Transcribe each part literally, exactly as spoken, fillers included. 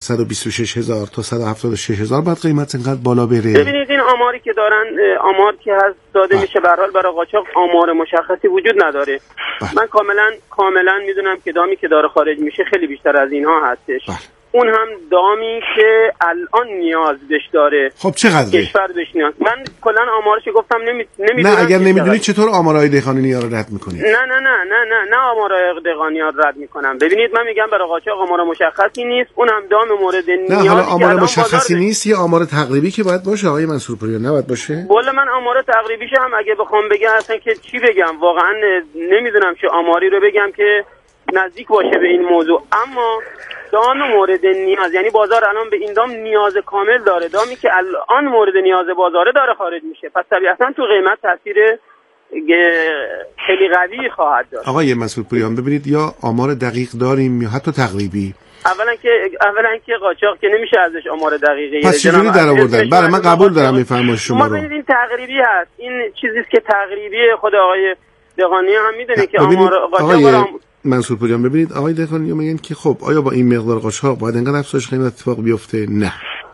صد و بیست و شش هزار تا صد و هفتاد و شش هزار بعد قیمت اینقدر بالا بره. ببینید این آماری که دارن، آمار که هست داده بله. میشه به هر حال برای قاچاق آمار مشخصی وجود نداره. بله. من کاملا کاملا میدونم که دامی که داره خارج میشه خیلی بیشتر از اینها هستش. بله. اون هم دامی که الان نیاز بهش داره. خب چقدره؟ کشور بهش نیاز. من کلا آمارش گفتم نمی... نمیدونم. نه اگر نمیدونید چطور آمارهای دهقانی‌ها رو رد میکنید؟ نه نه نه نه نه نه آمارهای دهقانی‌ها رو رد میکنم. ببینید من میگم برای قاچاق آمار مشخصی نیست، اون هم دام مورد نیاز. نه حالا آمار مشخصی نیست، یه آمار تقریبی که باید باشه آقای منصورپوریان، نباید باشه؟ والا من آمار تقریبیش هم اگه بخوام بگم اصلا که چی بگم واقعا نمیدونم چه آماری رو بگم که نزدیک باشه به این موضوع. اما دام مورد نیاز، یعنی بازار الان به این دام نیاز کامل داره، دامی که الان مورد نیاز بازاره داره خارج میشه، پس طبیعتا تو قیمت تاثیر خیلی قوی خواهد داشت. آقای منصورپوریان ببینید یا آمار دقیق داریم یا حتی تقریبی. اولا که اولا که قاچاق که نمیشه ازش آمار دقیقی. پس چجوری در آوردن؟ بله من قبول دارم این فرمایش شما رو. ما ببینید این تقریبی هست، این چیزی است که تقریبی خود آقای دهقانی هم میدونه که آمار قاچاق منصورپوریان ببینید آقای دهقانی میگن که خب آیا با این مقدار قاچاق باید اینقدر افزایش قیمت اتفاق بیفته؟ نه.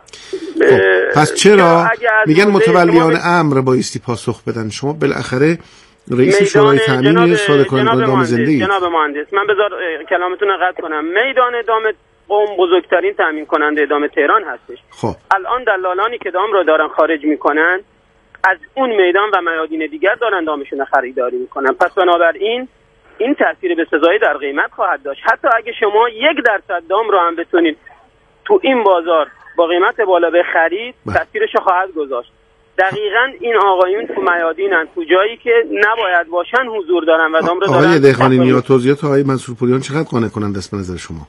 خب پس چرا میگن متولیان امر بایستی پاسخ بدن؟ شما بالاخره رئیس شورای تامین صادر کنندگان دام زنده. جناب مهندس من بذار کلامتون رو قطع کنم. میدان دام قم بزرگترین تامین کننده دام تهران هستش. خب الان دلالانی که دام رو دارن خارج میکنن از اون میدان و میادین دیگر دارن دامشون رو خریداری میکنن. پس بنابراین این تاثیر به سزایی در قیمت خواهد داشت. حتی اگه شما یک درصد دام رو هم بتونید تو این بازار با قیمت بالا بخرید تاثیرش خواهد گذاشت. دقیقاً این آقایون تو میادینن، تو جایی که نباید باشن حضور دارن و دام رو دارن. آقای دهقانی نیا توضیحات آقای منصورپوریان چقدر قانع کننده است به نظر شما؟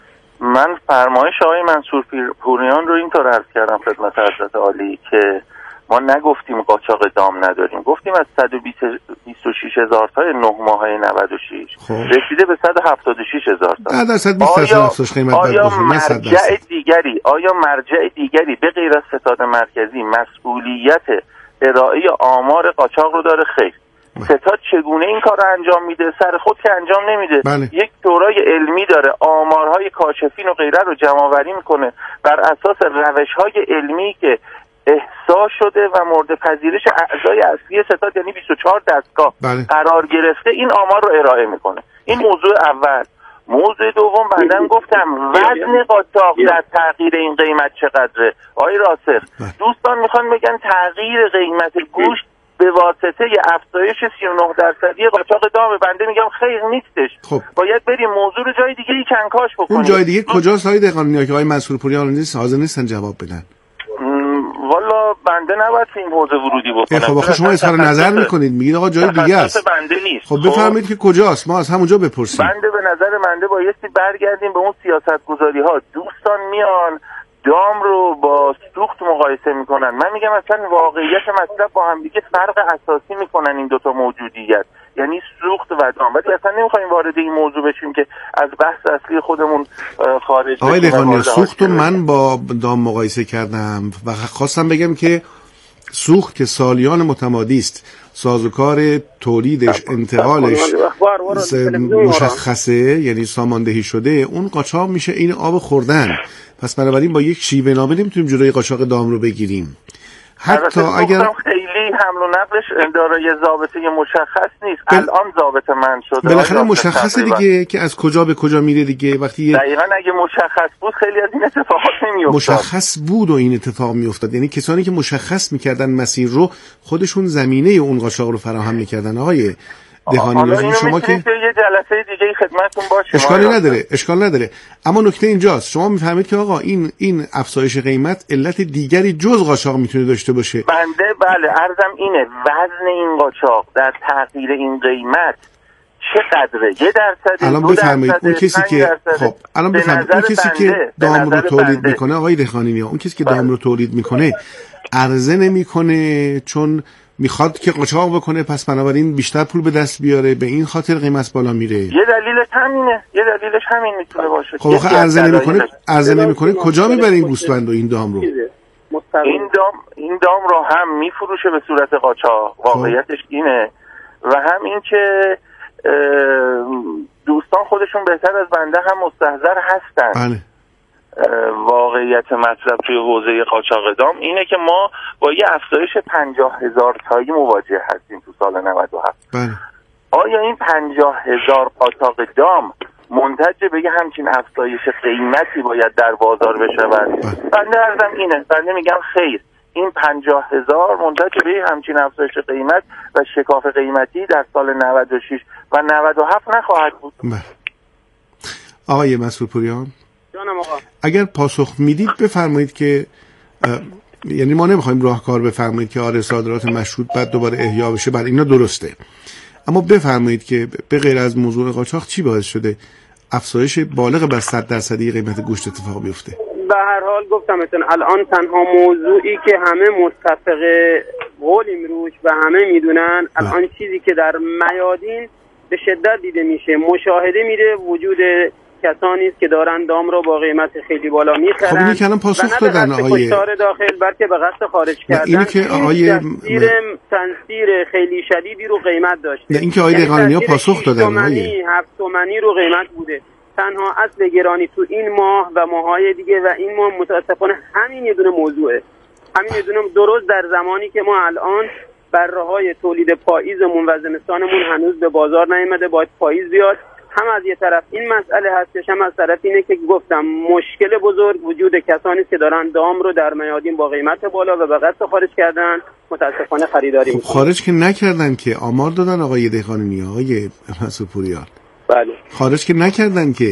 من فرمایش آقای منصورپوریان رو اینطور عرض کردم خدمت حضرت عالی که ما نگفتیم قاچاق دام نداریم، گفتیم از صد و بیست و شش هزار تا نه ماهه نود و شش خب. رسیده به صد و هفتاد و شش هزار تا. آیا, آیا مرجع دیگری آیا مرجع دیگری به غیر از ستاد مرکزی مسئولیت ارائه آمار قاچاق رو داره؟ خیر. ستاد چگونه این کار رو انجام میده؟ سر خود که انجام نمیده. بله. یک دورای علمی داره، آمارهای کاشفین و غیره رو جمع آوری میکنه بر اساس روش‌های علمی که احصا شده و مورد پذیرش اعضای اصلی ستاد یعنی بیست و چهار دستگاه بله. قرار گرفته این آمار رو ارائه میکنه. این موضوع اول. موضوع دوم بندم گفتم وزن قاچاق در تغییر این قیمت چقدره؟ آقای راسخ دوستان میخوان بگن تغییر قیمت گوشت به واسطه افزایش سی و نه درصدی قاچاق دام، بنده میگم خیر نیستش. خب. باید بریم موضوع رو جای دیگه ای کنکاش بکنیم. اون جای دیگه کجاست های دهقانی که آقای منصورپوریان نیست حاضر نیستن جواب بدن؟ والا بنده نباید این حوزه ورودی بکنم. خب آخه شما اظهار نظر میکنید میگید آقا جای دیگه است. بنده نیست. خب بفرمایید که کجاست، ما از همونجا بپرسیم. بنده به نظر بنده بایستی برگردیم به اون سیاستگذاری ها. دوستان میان دام رو با سوخت مقایسه میکنن. من میگم اصلا واقعیت مطلب با هم دیگه فرق اساسی میکنن این دوتا موجودیت، یعنی سوخت و دام. ولی اصلا نمیخوایم وارد این موضوع بشیم که از بحث اصلی خودمون خارج آقای دهقانی سوخت رو من با دام مقایسه کردم و خواستم بگم که سوخت که سالیان متمادی است، سازوکار تولیدش انتقالش مشخصه یعنی ساماندهی شده، اون قاچاق میشه این آب خوردن. پس بنابراین با یک شیوه نامه نمیتونیم جلوی قاچاق دام رو بگیریم. حتی اگر خیلی حمل و نقلش دارای ضابطه مشخص نیست. بل... الان ضابطه من شده بالاخره مشخصه دیگه که از کجا به کجا میره دیگه. وقتی دقیقاً اگه مشخص بود خیلی از این اتفاقات نمیافتاد. مشخص بود و این اتفاق میافتاد، یعنی کسانی که مشخص میکردن مسیر رو خودشون زمینه اون قاچاق رو فراهم میکردن. آقای دهقانی شما که یه جلسه دیگه خدمتتون باشه اشکالی نداره اشکال نداره اما نکته اینجاست شما میفهمید که آقا این این افزایش قیمت علت دیگری جز قاچاق میتونه داشته باشه. بنده بله عرضم اینه وزن این قاچاق در تغییر این قیمت چقدره؟ یه درصد الان بفرمایید اون کسی که خب الان بفرمایید اون کسی که دام رو تولید بنده. میکنه آقای دهقانی اون کسی که بله. دام رو تولید میکنه عرضه نمیکنه چون میخواد که قاچاق بکنه، پس بنابراین بیشتر پول به دست بیاره، به این خاطر قیمت بالا میره. یه دلیلش همینه، یه دلیلش همین میتونه باشه. خب آخه عرضه نمیکنه، عرضه نمیکنه کجا میبره این گوسفند و این دام رو؟ این دام این دام رو هم میفروشه به صورت قاچاق، واقعیتش اینه، و هم این که دوستان خودشون بهتر از بنده هم مستحضر هستن. بله. و واقعیت مطلب توی حوزه قاچاق دام اینه که ما با یه افزایش پنجاه هزار تایی مواجه هستیم تو سال نود و هفت. بله. آیا این پنجاه هزار قاچاق دام منتج به یه همچین افزایش قیمتی باید در بازار بشود؟ بنده عرضم اینه، بنده میگم خیر، این پنجاه هزار منتج به همچین افزایش قیمت و شکاف قیمتی در سال نود و شش و نود و هفت نخواهد بود. بله. آقای مسعود پوریان، جانم آقا، اگر پاسخ میدید بفرمایید که یعنی ما نمیخوایم راهکار بفرمایید که آره صادرات مشروط بعد دوباره احیا بشه، بله اینا درسته، اما بفرمایید که به غیر از موضوع قاچاق چی باعث شده افزایش بالغ بر صد درصدی قیمت گوشت اتفاق بیفته؟ به هر حال گفتم اتن الان تنها موضوعی که همه متفق قولیم روش و همه میدونن الان چیزی که در میادین به شدت دیده میشه، مشاهده میره، وجود کسانی است که دارن دام رو با قیمت خیلی بالا میخرن. خب اینی که الان پاسخ دادن آقای داخل بلکه به قصد خارج کردن. اینی که آقای تنصیر تنصیر خیلی شدیدی رو قیمت داشته. نه این که آقای دهقانی‌ها پاسخ دادن آقای هفت تومانی رو قیمت بوده. تنها اصل گرانی تو این ماه و ماهای دیگه و این ماه متاسفانه همین یه دونه موضوعه. همین یه دونه درست در زمانی که ما الان بره‌های تولید پاییزمون و زمستانمون هنوز به بازار نیامده، باید پاییز بیاد. هم از یه طرف این مسئله هستش، هم از طرف اینه که گفتم مشکل بزرگ وجود کسانی که دارن دام رو در میادین با قیمت بالا و به قصد خارج کردن متاسفانه خریداری خب میکنن. خارج که نکردن که آمار دادن آقای دهقانی، آقای مسعود پوریان. بله. خارج که نکردن که،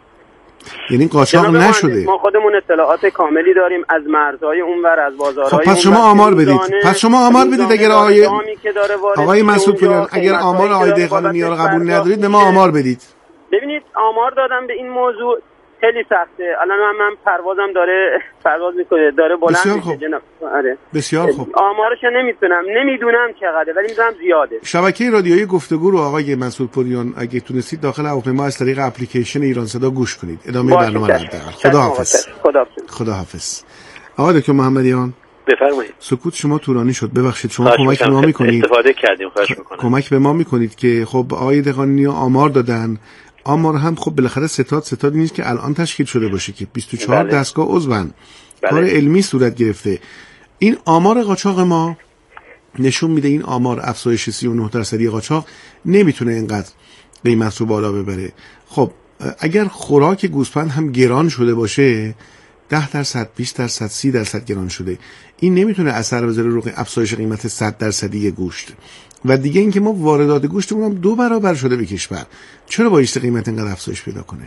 یعنی قاچاق نشده. ما خودمون اطلاعات کاملی داریم از مرزهای اونور، از بازارهای. خب پس شما آمار بدید. پس شما آمار بدید اگر آقای آقای مسعود پوریان اگر آمار آقای دهقانی رو قبول ندارید به ما آمار بدید. ببینید آمار دادم به این موضوع خیلی سخته. الان من, من پروازم داره پرواز میکنه داره بلند میشه جناب. آره. بسیار خوب. آمارش نمیتونم نمیدونم چقدره ولی میدونم زیاده. شبکه رادیویی گفتگو رو آقای مسعود پوریان اگه تونستید داخل هواپیما از طریق اپلیکیشن ایران صدا گوش کنید. ادامه برنامه رو حداقل. خداحافظ. خداحافظ. خداحافظ. آقای دکتر محمدیان بفرمایید. سکوت شما طولانی شد، ببخشید. شما کمک به ما میکنید. استفاده کردیم، خواهش میکنم. کمک به ما میکنید که خب آقای دهقانی آمار دادن. آمار هم خب بالاخره ستاد ستادی نیست که الان تشکیل شده باشه که بیست و چهار بله. دستگاه عضوان. بله. کار علمی صورت گرفته. این آمار قاچاق ما نشون میده این آمار افزایش سی و نه درصدی قاچاق نمیتونه اینقدر قیمت رو بالا ببره. خب اگر خوراک گوسفند هم گران شده باشه ده درصد، بیست درصد، سی درصد گران شده، این نمیتونه اثر بذاره رو افزایش قیمت صد درصدی گوشت. و دیگه اینکه ما واردات گوشتمون هم دو برابر شده به کشور، چرا بایستی قیمت اینقدر افزایش پیدا کنه؟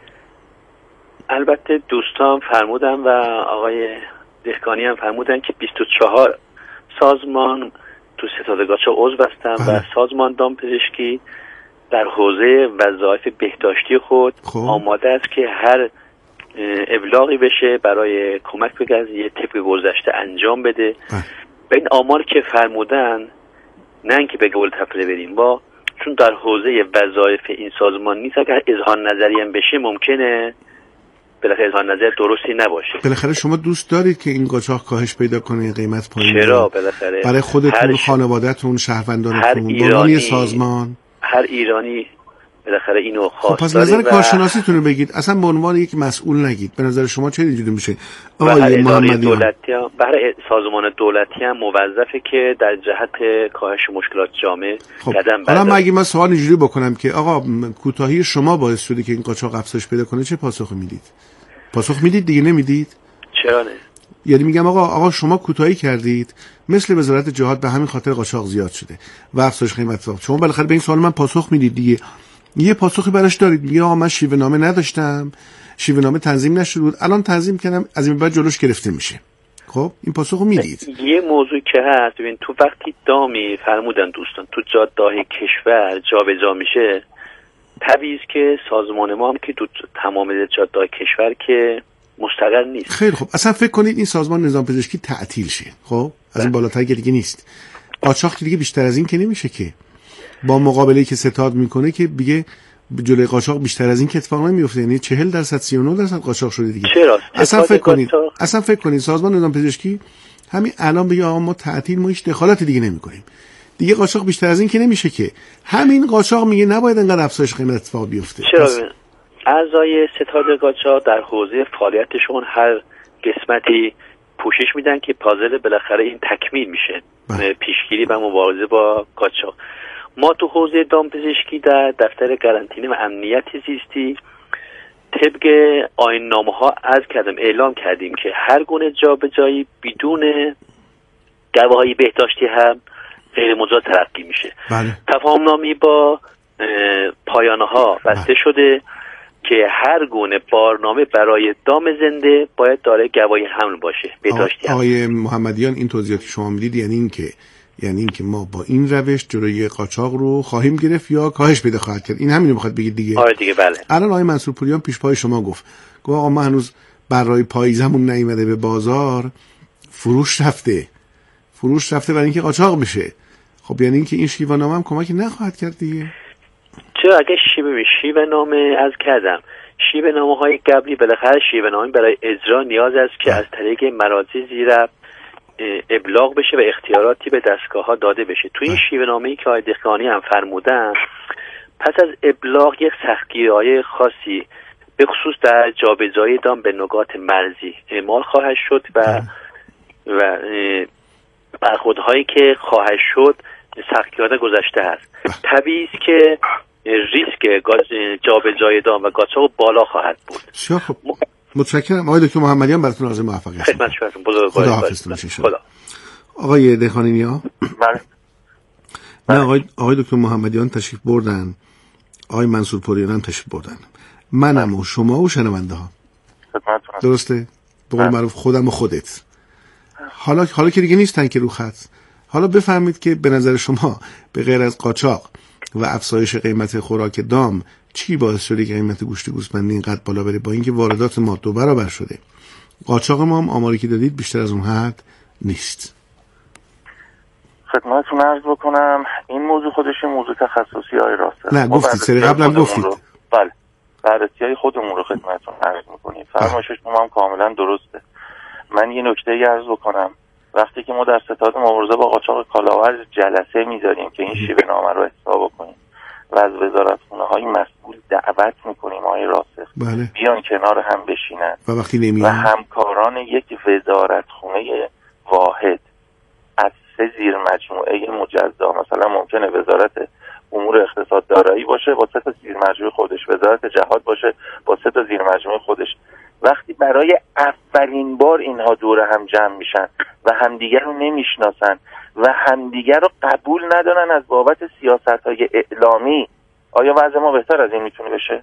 البته دوستان فرمودن و آقای دهقانی هم فرمودن که بیست و چهار سازمان تو ستاد قاچاق عضو هستن و سازمان دامپزشکی در حوزه وظایف بهداشتی خود خوب. آماده است که هر ابلاغی بشه برای کمک به قضیه طبق گذشته انجام بده. و این آمار که فرمودن نه اینکه به قول تفره بریم با، چون در حوزه وظایف این سازمان نیست، اگر اظهار نظری هم بشه ممکنه بالاخره اظهار نظر درستی نباشه. بالاخره شما دوست دارید که این قاچاق کاهش پیدا کنه، قیمت پایین؟ چرا؟ بالاخره برای خودتون، خانواده‌تون، شهروندانتون، برای سازمان، هر ایرانی بالاخره اینو خواست. خب پس نظر کارشناسیتون رو بگید، اصلا به عنوان یک مسئول نگید. به نظر شما چه اینجوری میشه؟ آقای محمدیان، دولتی هم برای سازمان دولتی هم موظفه که در جهت کاهش مشکلات جامعه خب. قدم برداره. حالا مگه من سوال اینجوری بکنم که آقا کوتاهی شما باعث شده که این قاچاق افزایش پیدا کنه، چه پاسخی میدید؟ پاسخ میدید دیگه نمیدید؟ چرا نه؟ یعنی میگم آقا آقا شما کوتاهی کردید، مثل وزارت جهاد به همین خاطر قاچاق زیاد شده و افزایش قیمت ساخت. شما بالاخره به این سوال من پاسخ میدید دیگه. یه پاسخی براش دارید، میگه آقا من شیوه نامه نداشتم، شیوه نامه تنظیم نشده بود، الان تنظیم کردم، از این بعد جلوش گرفته میشه. خب این پاسخو میدید. یه موضوع که هست، ببین تو وقتی دامی فرمودن دوستان تو جاده‌های کشور جابجا میشه، طبیعیه که سازمان ما هم که تو تمام جاده‌های کشور که مستقر نیست. خیلی خب، اصلا فکر کنید این سازمان نظام پزشکی تعطیل شه، خب از این بالاتر که دیگه نیست. قاچاق دیگه بیشتر از این که نمیشه که. با مقابله‌ای که ستاد میکنه که دیگه جلوی قاچاق بیشتر از این که اتفاق نمیفته، یعنی چهل درصد سی و نه درصد قاچاق شده دیگه. چرا؟ اصلا فکر کنید اصلا فکر کنید سازمان نظام پزشکی همین الان بگه آقا ما تعطیل، ما هیچ دخالت دیگه نمی‌کنیم. دیگه قاچاق بیشتر از این که نمیشه که. همین قاچاق میگه نباید انقدر افزایش قیمت اتفاق بیفته. چرا؟ اعضای ستاد قاچاق در حوزه فعالیتشون هر قسمتی پوشش میدن که پازل بالاخره این تکمیل میشه، پیشگیری و مبارزه با قاچاق. ما تو حوزه دامپزشکی در دفتر قرنطینه و امنیت زیستی طبق آیین‌نامه ها عرض کردم اعلام کردیم که هر گونه جابجایی بدون گواهی بهداشتی هم غیر مجاز تلقی میشه. بله. تفاهم‌نامه‌ای با پایانه ها بسته بله. شده که هر گونه بارنامه برای دام زنده باید دارای گواهی حمل باشه، بهداشتی. آقای محمدیان این توضیحاتی که شما میدید یعنی این که یعنی این که ما با این روش جلوی قاچاق رو خواهیم گرفت یا کاهش پیدا خواهد کرد؟ این همین رو میخواد بگید دیگه؟ آره دیگه بله. الان آقای منصور پوریان پیش پای شما گفت گفت آقا ما هنوز برای پاییزمون نیومده به بازار، فروش رفته فروش رفته برای اینکه قاچاق بشه. خب یعنی اینکه این شیوه نامه هم کمکی نخواهد کرد دیگه؟ چرا؟ اگه شیوه شیوه نامه از کردم شیوه نامه های قبلی بالاخره شیوه نامه برای اجرا نیاز است که از طریق مراجع زیر ابلاغ بشه و اختیاراتی به دستگاه ها داده بشه. تو این شیوه نامه‌ای که آقای دهقانی هم فرمودن، پس از ابلاغ یک سختگیری‌های خاصی به خصوص در جابجایی دام به نقاط مرزی اعمال خواهد شد و و برخوردهایی که خواهد شد سختگیرانه گذشته است. طبیعی است که ریسک جابجایی دام و قاچاق بالا خواهد بود. خب متشکرم آقای دکتر محمدیان، براتون آرزوی موفقیت. خدمت شما. خدا حافظتون باشه. آقای دهقانی نیا. بله. نه آقای آقای دکتر محمدیان تشریف بردن، آقای منصور پوریان هم تشریف بردن، منم و شما و شنونده ها. درسته؟ به قول معروف خودم و خودت. حالا حالا که دیگه نیستن که رو خط، حالا بفهمید که به نظر شما به غیر از قاچاق و افزایش قیمت خوراک دام چی باعث شده که قیمت گوشت گوسفندی اینقدر بالا بره، با اینکه واردات ما دو برابر شده؟ قاچاق ما هم آماری که دادید بیشتر از اون حد نیست. خدمتتون عرض بکنم این موضوع خودش موضوع تخصصی های راسته. نه گفتید سری قبلا گفتید. بله بررسی های خودمون رو خدمتتون عرض میکنیم. فرمایش شما هم کاملا درسته. من یه نکته ای عرض بکنم. وقتی که ما در ستاد مبارزه با قاچاق کالاورز جلسه میذاریم که این شیوه نامه رو احسا بکنیم و از وزارتخونه های مسئول دعوت میکنیم آقای راسخ بله. بیان کنار هم بشینن و وقتی نمیان و همکاران یک وزارتخونه واحد از سه زیر مجموعه مجزا، مثلا ممکنه وزارت امور اقتصاد دارایی باشه با سه تا زیر مجموعه خودش، وزارت جهاد باشه با سه تا زیر مجموعه خودش، وقتی برای اولین بار اینها دور هم جمع میشن و همدیگر رو نمیشناسن و همدیگر رو قبول ندارن از بابت سیاست‌های اعلامی، آیا وضع ما بهتر از این میتونه بشه؟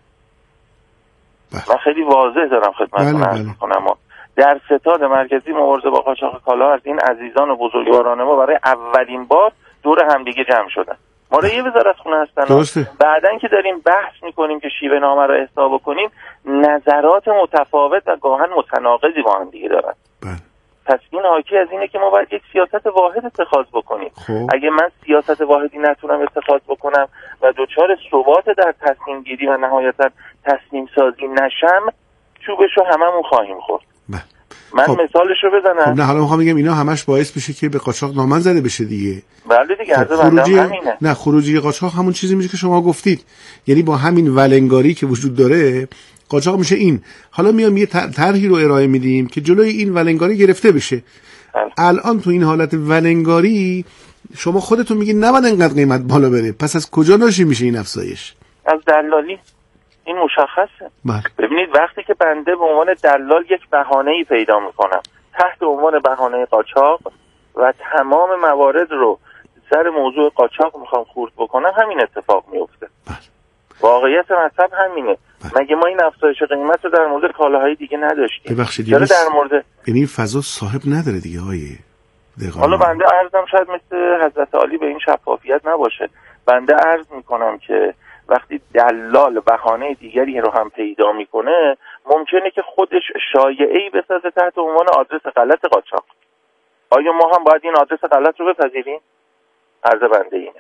بله. من خیلی واضح دارم خدمتتون عرض می‌کنم. ما در ستاد مرکزی مبارزه با قاچاق کالاورز این عزیزان و بزرگواران ما برای اولین بار دور همدیگه جمع شدن. ما رو یه وزارتخونه هستن، بعدن که داریم بحث میکنیم که شیوه نامه رو احسا بکنیم نظرات متفاوت و گاهن متناقضی با هم دیگه دارن. بله. پس این حاکی از اینه که ما باید یک سیاست واحد اتخاذ بکنیم. خوب. اگه من سیاست واحدی نتونم اتخاذ بکنم و دوچار ثبات در تصمیم گیری و نهایتا تصمیم سازی نشم، چوبشو هممون خواهیم خورد. بله. من خب. مثالشو بزنم. خب نه حالا میخوام بگم اینا همش باعث بشه که به قاچاق دامن زده بشه دیگه. بله دیگه خب از خروجی همینه. نه خروجی قاچاق همون چیزی میشه که شما گفتید، یعنی با همین ولنگاری که وجود داره قاچاق میشه این. حالا میام یه طرحی رو ارائه میدیم که جلوی این ولنگاری گرفته بشه. بله. الان تو این حالت ولنگاری شما خودتون میگید نباید انقدر قیمت بالا بره، پس از کجا ناشی میشه این افزایش؟ از دلالی. این مشخصه. بله. ببینید وقتی که بنده به عنوان دلال یک بهانه‌ای پیدا میکنم تحت عنوان بهانه قاچاق و تمام موارد رو سر موضوع قاچاق میخوام خورد بکنم، همین اتفاق میفته. بله. واقعیت مطلب همینه. بله. مگه ما این افزایش قیمت رو در مورد کالاهای دیگه نداشتیم؟ ببخشید چرا در مورد یعنی فضا صاحب نداره دیگه آیه دقیقاً. حالا بنده عرضم شاید مثل حضرت علی به این شفافیت نباشه. بنده عرض میکنم که وقتی دلال بهانه دیگری رو هم پیدا میکنه ممکنه که خودش شایعه‌ای بسازه تحت عنوان آدرس غلط قاچاق. آیا ما هم باید این آدرس غلط رو بپذیریم؟ عرض بنده اینه.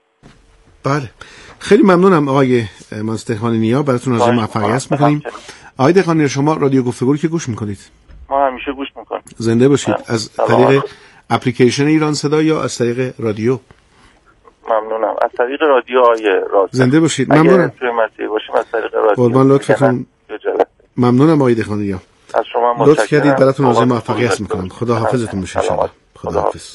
بله خیلی ممنونم آقای منصور نیا، براتون آرزوی موفقیت میکنیم. آقای دهقانی شما رادیو گفتگو که گوش میکنید؟ ما همیشه گوش میکنیم. زنده باشید. از طریق اپلیکیشن ایران صدا یا از طریق رادیو؟ ممنونم. از طریق رادیو آیه راست زنده باشید. ممنونم. توی مسیح باشیم از طریق رادیو. قربان لطفتون. ممنونم آقای دهقانی. از شما متشکرم. لطف کردید. براتون آرزوی موفقیت میکنم. خدا حافظتون باشه. خدا حافظ.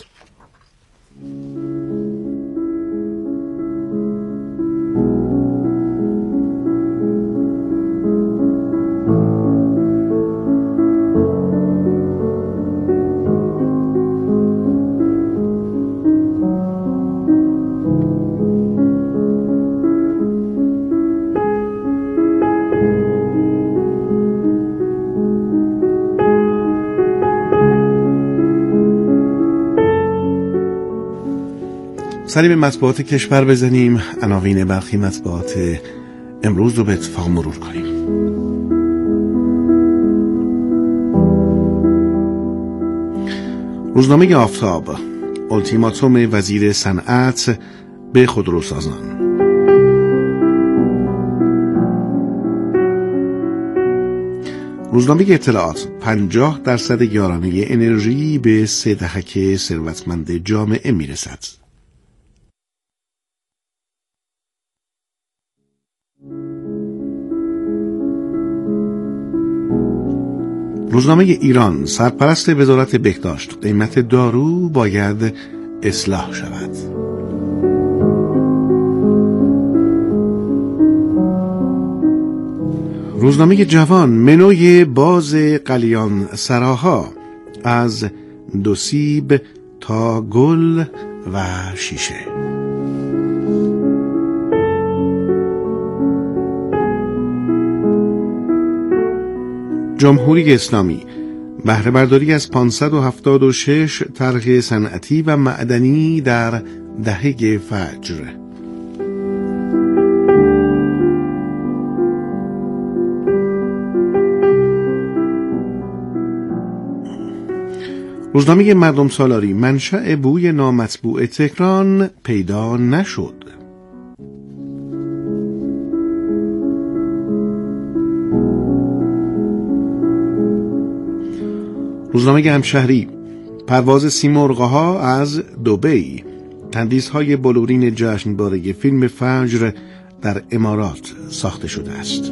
سری به مطبوعات کشور بزنیم. عناوین برخی مطبوعات امروز رو به اتفاق مرور کنیم. روزنامه آفتاب: التیماتوم وزیر صنعت به خودروسازان. روزنامه اطلاعات: پنجاه درصد یارانه انرژی به سه دهک ثروتمند جامعه میرسد. روزنامه ایران: سرپرست وزارت بهداشت: قیمت دارو باید اصلاح شود. روزنامه جوان: منوی باز قلیان سراها از دو سیب تا گل و شیشه. جمهوری اسلامی: بهره برداری از پانصد و هفتاد و شش طرح صنعتی و معدنی در دهه فجر. روزنامه مردم سالاری: منشأ بوی نامطبوع تهران پیدا نشد. روزنامه همشهری: پرواز سیمرغ‌ها از دبی، تندیس‌های بلورین جشنواره فیلم فجر در امارات ساخته شده است.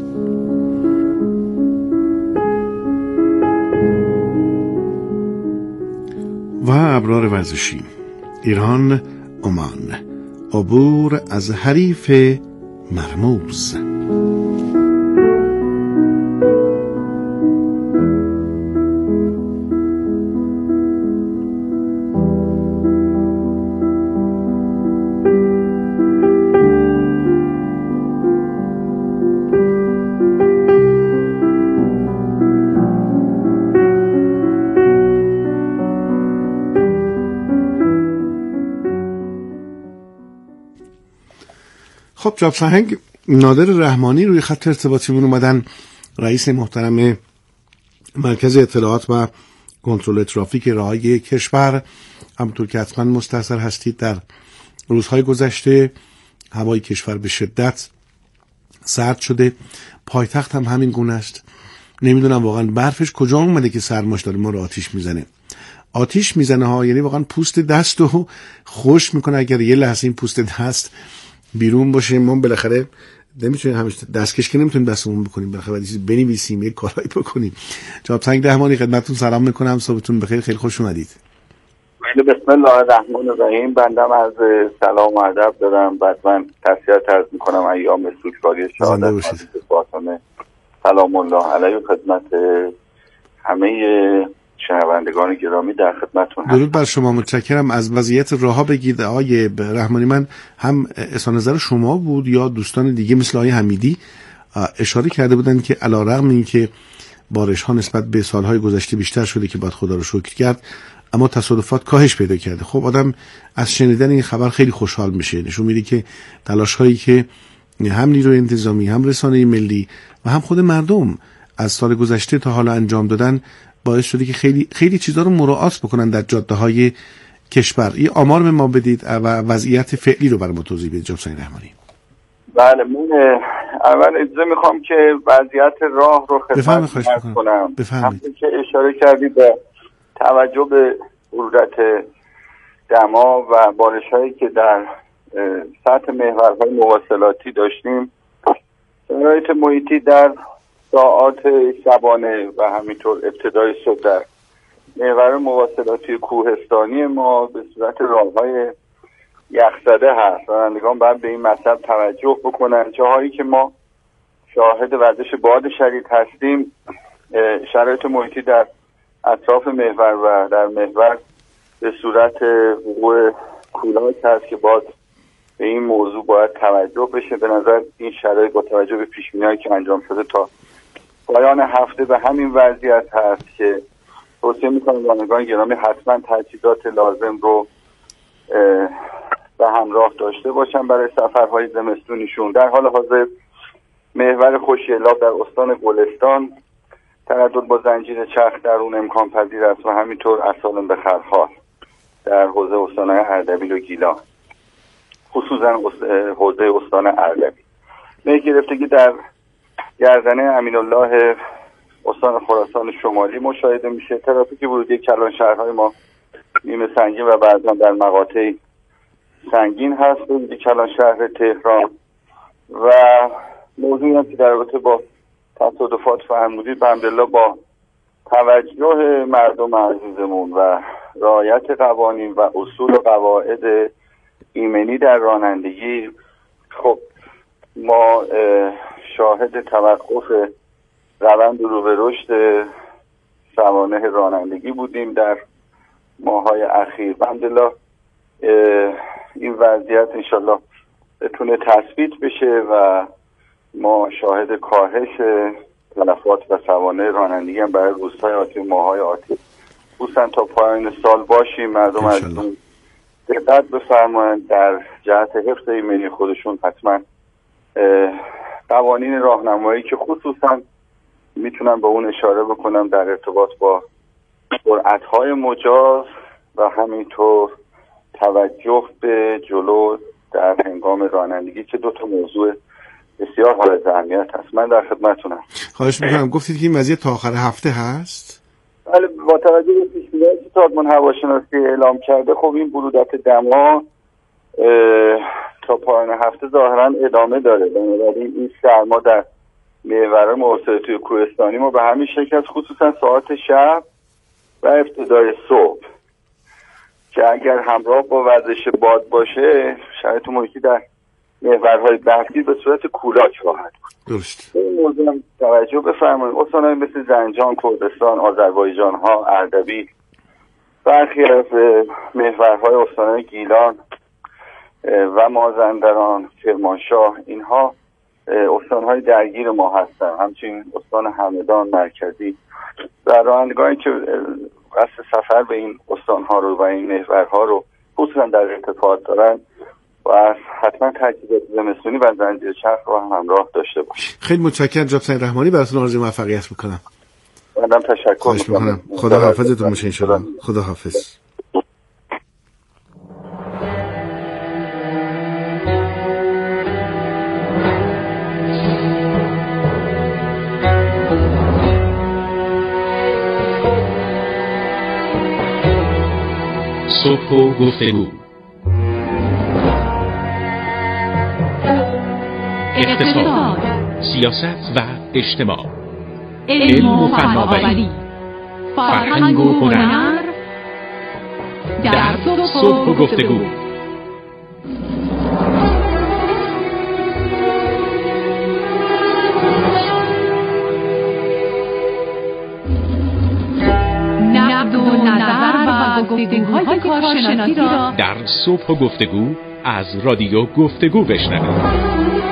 و ابرار ورزشی: ایران عمان، عبور از حریف مرموز. خب جناب سهنگ نادر رحمانی روی خط ارتباطیمون اومدن، رئیس محترم مرکز اطلاعات و کنترل ترافیک راههای کشور. همونطور که حتما مستحضر هستید در روزهای گذشته هوای کشور به شدت سرد شده، پایتخت هم همین گونه است. نمیدونم واقعا برفش کجا اومده که سرماش داره ما رو آتیش میزنه. آتیش میزنه ها، یعنی واقعا پوست دست رو خوش میکنه. اگر یه لحظه این پوست دست بیرون باشه ما بالاخره نمیتونیم همیشه دستکش که نمیتونیم دستمون بکنیم، بالاخره چیزی بنویسیم، یه کارایی بکنیم. جناب سهنگ رحمانی خدمتتون سلام میکنم، صبحتون بخیر، خیلی خوش اومدید. بسم الله الرحمن الرحیم. بندم از سلام و ادب دارم، بعد من تسلیت عرض میکنم ایام سوگواری شهادت فاطمه سلام الله علیه خدمت همه شنوندگان گرامی در خدمتتون هستم. درود بر شما، متشکرم. از وضعیت راهها بگید آقای رحمانی. من هم اظهار نظر شما بود یا دوستان دیگه مثل آقای حمیدی اشاره کرده بودن که علیرغم اینکه بارش ها نسبت به سالهای گذشته بیشتر شده که باید خدا رو شکر کرد، اما تصادفات کاهش پیدا کرده. خب آدم از شنیدن این خبر خیلی خوشحال میشه، نشون میده که تلاش هایی که هم نیروی انتظامی، هم رسانه ملی و هم خود مردم از سال گذشته تا حالا انجام دادن باعث شده که خیلی خیلی چیزا رو مراعات بکنن در جاده‌های کشور. این آمار به ما بدید و وضعیت فعلی رو برام توضیح بدید جناب سهنگ رحمانی. بله، من اول اجازه میخوام که وضعیت راه رو خدمت کنم. بفرمایید. که اشاره کردید به توجه به حرارت دما و بارش‌هایی که در سطح محورهای مواصلاتی داشتیم. شرایط محیطی در ساعات شبانه و همینطور ابتدای صبح در محور مواصلاتی کوهستانی ما به صورت راههای یخزده هست. رانندگان باید به این مطلب توجه بکنن. جاهایی که ما شاهد وزش باد شدید هستیم، شرایط محیطی در اطراف محور و در محور به صورت وقوع کولاک هست که باید به این موضوع باید توجه بشه. به نظر این شرایط با توجه به پیش‌بینی‌هایی که انجام شده تا پایان هفته به همین وضعیت هست که توصیه می‌کنم رانندگان گرامی حتما تجهیزات لازم رو به همراه داشته باشن برای سفرهای زمستونیشون. در حال حاضر محور خوشی‌الاب در استان گلستان تردد با زنجیر چرخ در اون امکان پذیر است و همینطور اسالم به خرخال در حوزه استان‌های اردبیل و گیلان، خصوصا حوزه استان اردبیل. مه گرفتگی در گردنه امین‌الله استان خراسان شمالی مشاهده میشه. ترافیک ورودی کلان شهرهای ما نیمه سنگین و بعضا در مقاطع سنگین هست ورودی کلان شهر تهران. و موضوعی هم که در رابطه با تصادفات فرمودید، الحمدلله با توجه مردم عزیزمون و رعایت قوانین و اصول و قواعد ایمنی در رانندگی، خب ما شاهد توقف روند رو به رشد سوانح رانندگی بودیم در ماه‌های اخیر. الحمدلله این وضعیت انشالله بتونه تثبیت بشه و ما شاهد کاهش تلفات و سوانح رانندگی هم برای روزهای آتی و ماه‌های آتی خصوصا تا پایان سال باشیم. مردم از اون دقت بفرمایند در جهت حفظ ایمنی خودشون حتما قوانین راهنمایی که خصوصا میتونم به اون اشاره بکنم در ارتباط با سرعت‌های مجاز و همینطور توجه به جلو در هنگام رانندگی که دو تا موضوع بسیار حائز اهمیت هست. من در خدمتتونم. خواهش میکنم. گفتید که این وضعیت تا آخر هفته هست؟ بله، با توجه به پیش‌بینی‌هایی که سازمان هواشناسی اعلام کرده، خب این برودت دما تا پایان هفته ظاهرا ادامه داره. بنابراین این سرما در محور مواصلاتی کوهستانی ما به همین شکل است، خصوصا ساعات شب و ابتدای صبح که اگر همراه با وزش باد باشه شرایط محیطی در محورهای برفی به صورت کولاک خواهد بود. درست. این موضوع هم توجه بفرمایید. استان‌های مثل زنجان، کردستان، آذربایجان ها، اردبیل، برخی از محورهای استان‌های گیلان و مازندران، کرمانشاه، اینها استان‌های درگیر ما هستند. همچنین استان همدان مرکزی و رانندگانی که قصد سفر به این استان‌ها رو و این محورها رو خصوصا در ارتفاعات دارن و حتما تجهیزات زمستونی و زنجیر چرخ رو هم همراه داشته باشید. خیلی متشکرم جناب سعید رحمانی، براتون آرزوی موفقیت میکنم. منم تشکر میکنم. خدا حافظتون باشه انشالله. خدا حافظ. صبح و گفتگو، اقتصاد، سیاست و اجتماع، علم و فناوری، فرهنگ و هنر در صبح و گفتگو. نقد و نظر و گفتگوهای کارشناسی را در صبح و گفتگو از رادیو گفتگو بشنوید.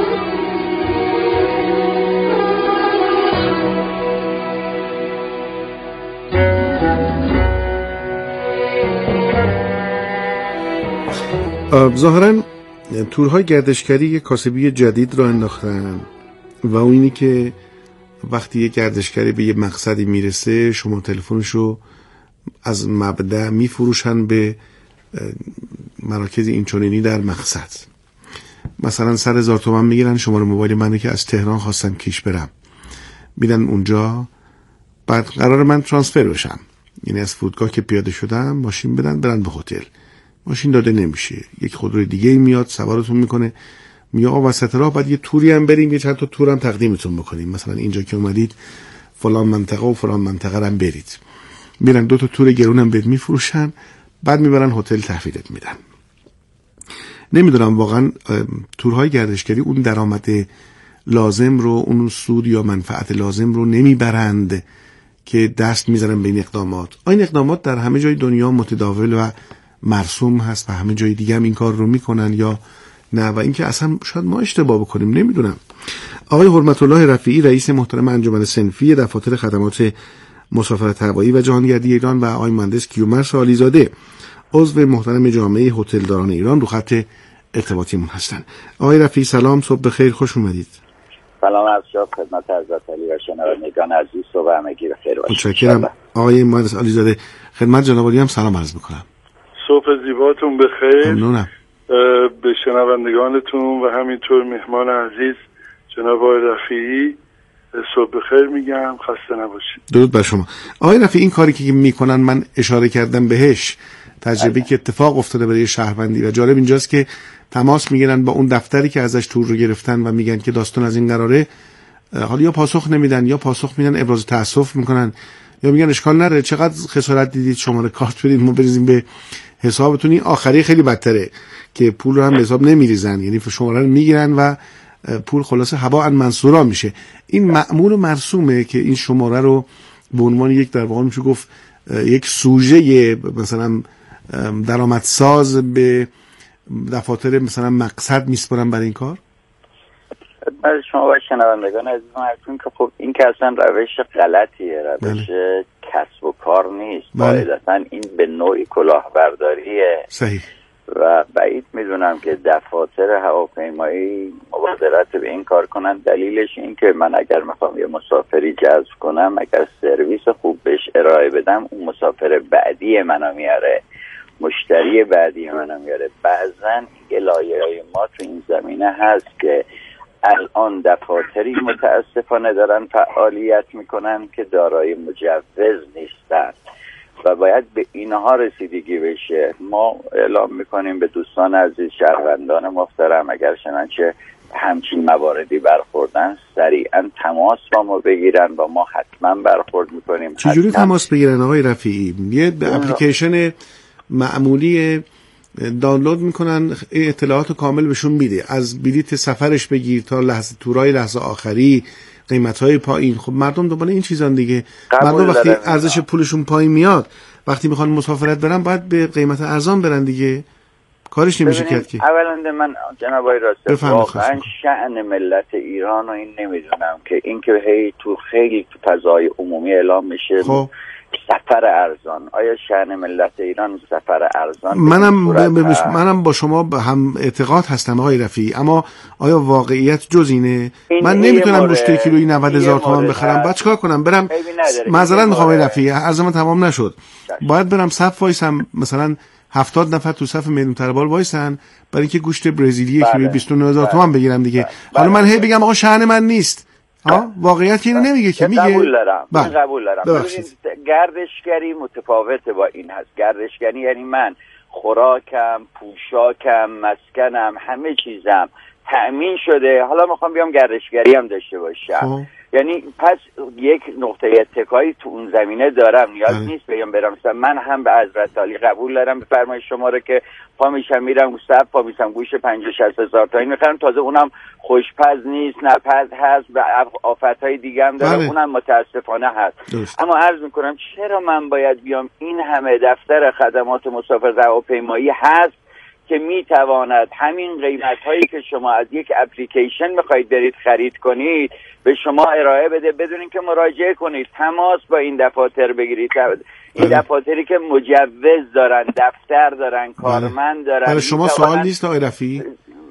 ظاهراً تورهای گردشگری یک کاسبی جدید را انداختن و اون اینی که وقتی یک گردشگری به یه مقصدی میرسه شما تلفنش رو از مبدأ میفروشن به مراکز اینچنینی در مقصد. مثلا سر هزار تومن میگیرن شماره موبایل منو که از تهران خواستم کیش برم، میرن اونجا، بعد قرار من ترانسفر بشم، یعنی از فرودگاه که پیاده شدم ماشین بدن برن به هتل، ماشین داده نمیشه، یک خودروی دیگه میاد سوارتون میکنه، میگه آقا وسط راه بعد یه توری هم بریم، یه چند تا تور هم تقدیمتون بکنیم، مثلا اینجا که اومدید فلان منطقه و فلان منطقه هم برید. میرن دو تا تور گرون هم بهت میفروشن، بعد میبرن هتل تحویلت میدن. نمیدونم واقعا تورهای گردشگری اون درآمد لازم رو، اون سود یا منفعت لازم رو نمیبرند که دست میذارن به این اقدامات. این اقدامات در همه جای دنیا متداول و مرسوم هست و همه جای دیگه هم این کار رو میکنن یا نه، و اینکه اصلا شاید ما اشتباه بکنیم، نمیدونم. آقای حرمت الله رفیعی رئیس محترم انجمن صنفی دفاتر خدمات مسافرت هوایی و جهانگردی ایران و آقای مهندس کیومرث علیزاده عضو محترم جامعه هتلداران ایران رو خط ارتباطیمون هستن. آقای رفیعی سلام، صبح بخیر، خوش اومدید. سلام از شما خدمت حضرت علی و شنوندگان عزیز، صبح همگی بخیر باشید. متشکرم. آقای مهندس علیزاده خدمت جناب عالی هم سلام عرض میکنم. صبح زیباتون بخیر. ممنونم. به شنوندگانتون و همینطور مهمان عزیز جناب آقای رفیعی صبح بخیر میگم، خسته نباشید. درود بر شما. آقای رفیعی این کاری که میکنن من اشاره کردم بهش، تجربه که اتفاق افتاده برای شهروندی و جالب اینجاست که تماس میگیرن با اون دفتری که ازش تور رو گرفتن و میگن که داستان از این قراره، حالا یا پاسخ نمیدن یا پاسخ میدن ابراز تاسف میکنن یا میگن اشکال نره، چقدر خسارت دیدید شماره کارت بدید ما بریزیم به حسابتون. این آخری خیلی بدتره که پول رو هم به حساب نمیریزن، یعنی شماره رو میگیرن و پول خلاصه هوا ان منصورا میشه. این معمول و مرسومه که این شماره رو به عنوان یک در واقع میشه گفت یک سوژه مثلا درآمدساز به دفاتر مثلا مقصد میسپرن برای این کار. برای شما و شنوندگان عزیزم هستون که خب این که اصلا روش غلطیه، روش بله. کسب و کار نیست، قاعدتاً بله. این به نوعی کلاهبرداریه. صحیح. و بعید میدونم که دفاتر هواپیمایی مبادرت به این کار کنن. دلیلش این که من اگر میخوام یه مسافری جذب کنم، اگر سرویس خوب بهش ارائه بدم، اون مسافر بعدی منو میاره، مشتری بعدی منو میاره. بعضن یه لایه‌های ما تو این زمینه هست که الان دفاتری متاسفانه دارن فعالیت میکنن که دارای مجوز نیستن و باید به اینها رسیدگی بشه. ما اعلام میکنیم به دوستان عزیز، شهروندان محترم، اگر چنانچه همچین مواردی برخوردن سریعا تماس با ما بگیرن و ما حتما برخورد میکنیم. چجوری تماس بگیرن آقای رفیعی؟ یه به اپلیکیشن معمولی دانلود میکنن، اطلاعات کامل بهشون میده، از بلیت سفرش بگیر تا لحظه تورای لحظه آخری، قیمت‌های پایین. خب مردم دنبال این چیزان دیگه. مردم وقتی ارزش پولشون پایین میاد، وقتی میخوان مسافرت برن باید به قیمت ارزان برن دیگه. کارش نمیشه کرد که. اولا من جناب آقای راسته واقعا شأن ملت ایران و این نمیدونم که این که هی تو خیلی تو فضای عمومی اعلام میشه خب. سفر ارزان، آیا شأن ملت ایران سفر ارزان؟ منم ب... منم با شما هم اعتقاد هستم آقای رفیعی، اما آیا واقعیت جز اینه؟ این من نمیتونم مشت کیلویی نود هزار تومان بخرم، بعد چیکار کنم؟ برم معذرت میخوام آقای رفیعی، عرض من تمام نشد. باید برم صف وایسم، مثلا هفتاد نفر تو صف میدون تربال وایسن برای اینکه گوشت برزیلی کیلویی بیست و نه هزار تومان بگیرم دیگه. حالا من هی بگم آقا شأن من نیست. ها واقعیت اینو نمیگه که میگه قبول دارم. من قبول دارم. ببینید گردشگری متفاوته با این هست. گردشگری یعنی من خوراکم، پوشاکم، مسکنم، همه چیزم تأمین شده، حالا میخوام بیام گردشگری هم داشته باشم. خواه. یعنی پس یک نقطه اتکایی تو اون زمینه دارم، نیاز اه. نیست بگم برم. مثلا من هم به حضرت علی قبول دارم بفرمایید شما رو که پا میشم میرم صف پا میشم گوش پنجاه شصت هزار تایی میخرم، تازه اونم خوشپز نیست، نپز هست و آفتهای دیگه هم داره، اونم متاسفانه هست. دوست. اما عرض میکنم چرا من باید بیام؟ این همه دفتر خدمات مسافرت هواپیمایی هست که میتواند همین قیمت هایی که شما از یک اپلیکیشن میخواید برید خرید کنید به شما ارائه بده بدون اینکه مراجعه کنید، تماس با این دفاتر بگیرید. این دفاتری که مجوز دارن، دفتر دارن، کارمند دارن. برای شما سوال نیست آقای رفیعی؟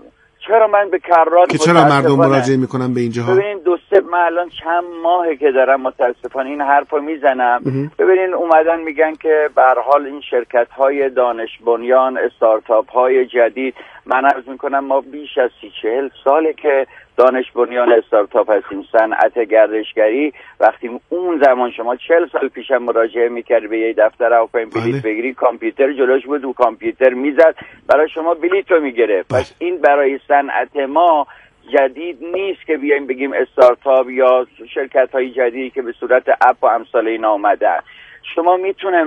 چرا من به کرات که چرا مردم مراجعه میکنن به اینجاها؟ ببینین دو سه من الان چند ماهه که دارم متاسفانه این حرفو میزنم. ببینین اومدن میگن که به هر حال این شرکت های دانش بنیان، استارتاپ های جدید من عرض میکنم ما بیش از سی چهل ساله که دانش بنیان استارتاپ هستیم. صنعت گردشگری وقتی اون زمان شما چهل سال پیشم مراجعه میکردی به یه دفتر هواپیما بلیط بگیری، کامپیوتر جلوش بود و کامپیوتر میزد برای شما بلیط رو میگرفت. پس این برای صنعت ما جدید نیست که بیایم بگیم استارتاپ یا شرکت های جدیدی که به صورت اپ و امثال این آمدن. شما میتونه